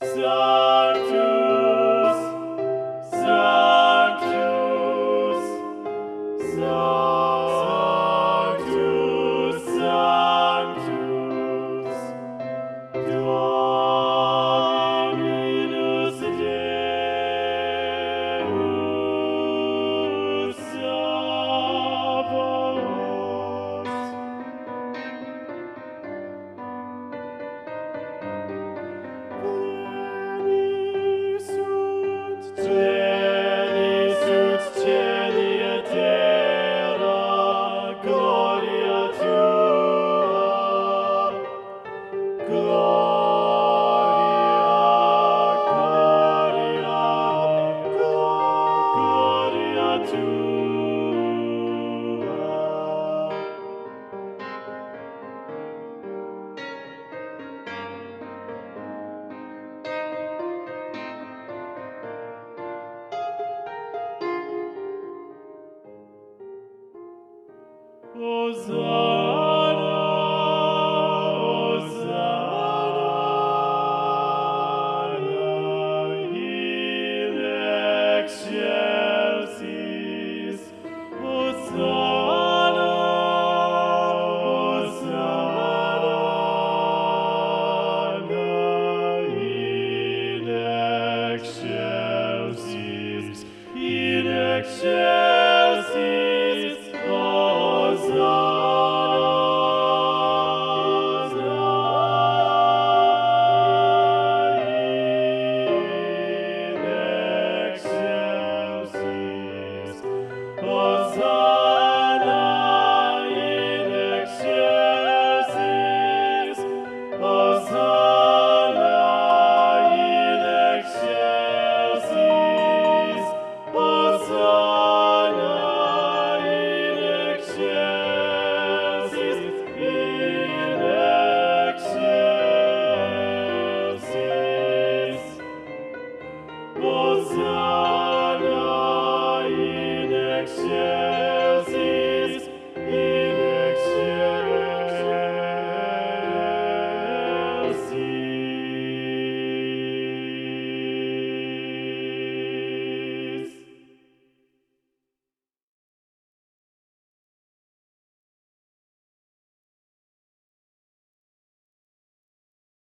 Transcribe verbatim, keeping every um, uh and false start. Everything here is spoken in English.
Sanctus, Sanctus, Sanctus, Sanctus, Dominus Deus Sabaoth. Celis ut celi et terra, gloria tua, gloria, gloria, gloria tua. Hosanna, Hosanna, in excelsis. Hosanna, Hosanna, in excelsis, in excelsis. Hosanna in excelsis.